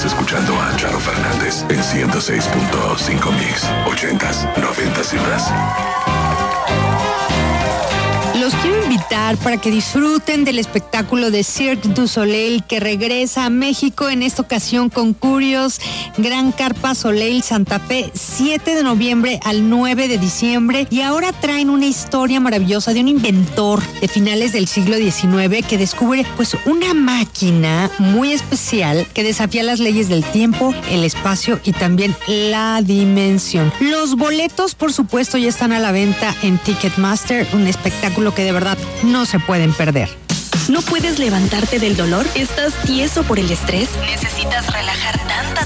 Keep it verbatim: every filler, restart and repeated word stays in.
escuchando a Charo Fernández en ciento seis punto cinco Mix, ochentas, noventas y más. Los quiero invitar para que disfruten del espectáculo de Cirque du Soleil que regresa a México en esta ocasión con Curios, Gran Carpa Soleil Santa Fe, siete de noviembre al nueve de diciembre. Y ahora traen una historia maravillosa de un inventor de finales del siglo diecinueve que descubre pues una máquina muy especial que desafía las leyes del tiempo, el espacio y también la dimensión. Los boletos, por supuesto, ya están a la venta en Ticketmaster, un espectáculo que de verdad no se pueden perder. ¿No puedes levantarte del dolor? ¿Estás tieso por el estrés? ¿Necesitas relajar tanta